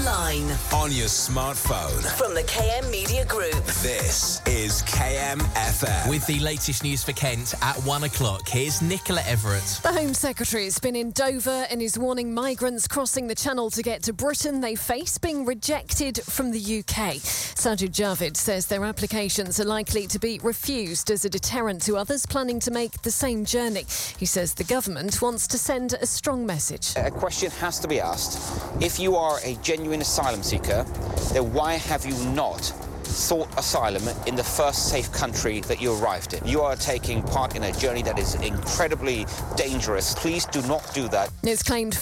online, on your smartphone. from the KM Media Group. This is KM FM. With the latest news for Kent at 1 o'clock, here's Nicola Everett. The Home Secretary has been in Dover and is warning migrants crossing the Channel to get to Britain they face being rejected from the UK. Sajid Javid says their applications are likely to be refused as a deterrent to others planning to make the same journey. He says the government wants to send a strong message. A question has to be asked. If you are a genuine asylum seeker, then why have you not sought asylum in the first safe country that you arrived in? You are taking part in a journey that is incredibly dangerous. Please do not do that. It's claimed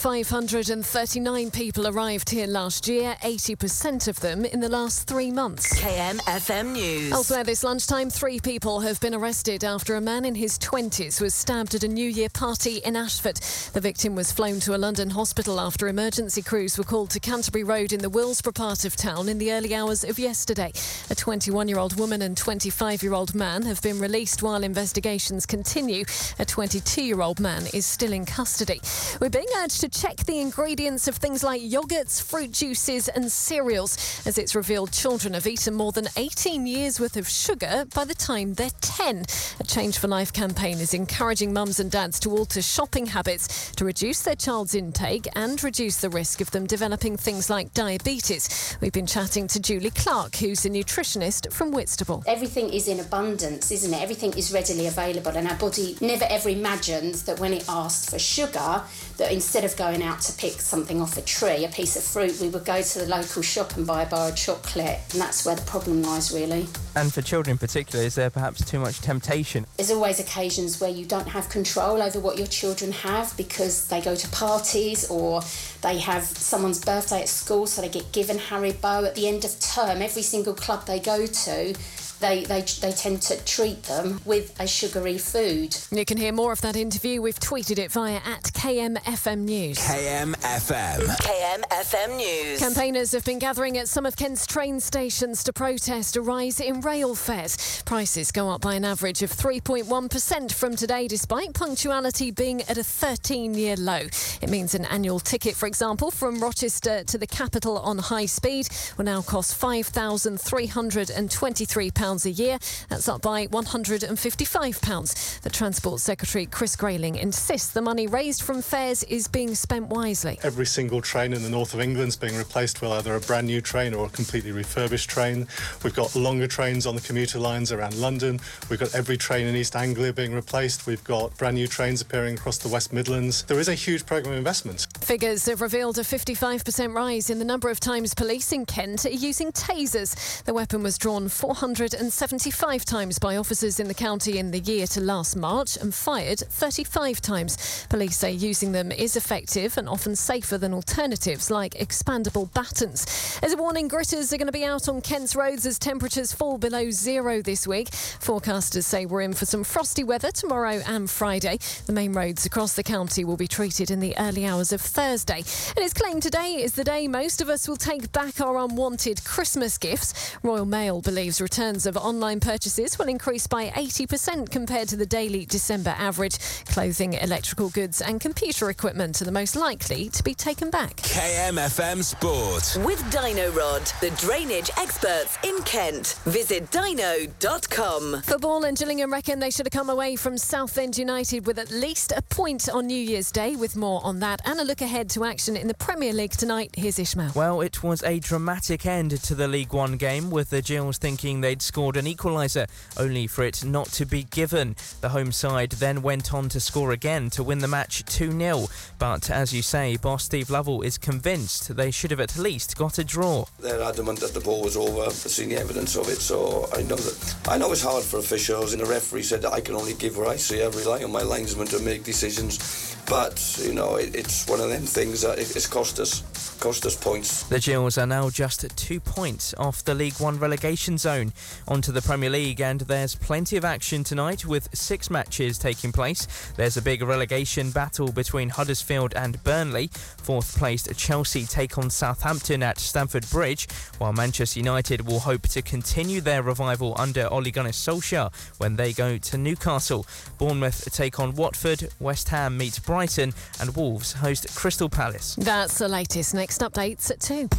539 people arrived here last year, 80% of them in the last 3 months. KM FM News. Elsewhere this lunchtime, 3 people have been arrested after a man in his 20s was stabbed at a New Year party in Ashford. The victim was flown to a London hospital after emergency crews were called to Canterbury Road in the Willsborough part of town in the early hours of yesterday. A 21-year-old woman and 25-year-old man have been released while investigations continue. A 22-year-old man is still in custody. We're being urged to check the ingredients of things like yogurts, fruit juices and cereals, as it's revealed children have eaten more than 18 years' worth of sugar by the time they're 10. A Change for Life campaign is encouraging mums and dads to alter shopping habits to reduce their child's intake and reduce the risk of them developing things like diabetes. We've been chatting to Julie Clark, who's a nutritionist from Whitstable. Everything is in abundance, isn't it? Everything is readily available, and our body never ever imagines that when it asks for sugar, that instead of going out to pick something off a tree, a piece of fruit, we would go to the local shop and buy a bar of chocolate, and that's where the problem lies, really. And for children in particular, is there perhaps too much temptation? There's always occasions where you don't have control over what your children have because they go to parties or they have someone's birthday at school, so they get given Haribo. At the end of term, every single club they go to, they tend to treat them with a sugary food. You can hear more of that interview. We've tweeted it via @KMFM News. KM FM. KM FM News. Campaigners have been gathering at some of Kent's train stations to protest a rise in rail fares. Prices go up by an average of 3.1% from today, despite punctuality being at a 13-year low. It means an annual ticket, for example, from Rochester to the capital on high speed will now cost £5,323 a year. That's up by £155. The Transport Secretary Chris Grayling insists the money raised from fares is being spent wisely. Every single train in the north of England is being replaced with either a brand new train or a completely refurbished train. We've got longer trains on the commuter lines around London. We've got every train in East Anglia being replaced. We've got brand new trains appearing across the West Midlands. There is a huge programme of investment. Figures have revealed a 55% rise in the number of times police in Kent are using tasers. The weapon was drawn 475 times by officers in the county in the year to last March and fired 35 times. Police say using them is effective and often safer than alternatives like expandable batons. As a warning, gritters are going to be out on Kent's roads as temperatures fall below zero this week. Forecasters say we're in for some frosty weather tomorrow and Friday. The main roads across the county will be treated in the early hours of Thursday. And it's claimed today is the day most of us will take back our unwanted Christmas gifts. Royal Mail believes returns of online purchases will increase by 80% compared to the daily December average. Clothing, electrical goods and computer equipment are the most likely to be taken back. KM FM Sport. With Dino Rod, the drainage experts in Kent. Visit dino.com. Football, and Gillingham reckon they should have come away from Southend United with at least a point on New Year's Day. With more on that and a look ahead to action in the Premier League tonight, here's Ishmael. Well, it was a dramatic end to the League One game, with the Gills thinking they'd scored an equaliser, only for it not to be given. The home side then went on to score again to win the match 2-0. But as you say, boss Steve Lovell is convinced they should have at least got a draw. They're adamant that the ball was over. I've seen the evidence of it, so I know it's hard for officials, and the referee said that I can only give what I see. I rely on my linesman to make decisions. But, you know, it's one of them things that it's cost us points. The Gills are now just 2 points off the League One relegation zone. Onto the Premier League, and there's plenty of action tonight with 6 matches taking place. There's a big relegation battle between Huddersfield and Burnley. 4th placed Chelsea take on Southampton at Stamford Bridge, while Manchester United will hope to continue their revival under Ole Gunnar Solskjaer when they go to Newcastle. Bournemouth take on Watford, West Ham meet Brighton, and Wolves host Crystal Palace. That's the latest. Next updates at 2.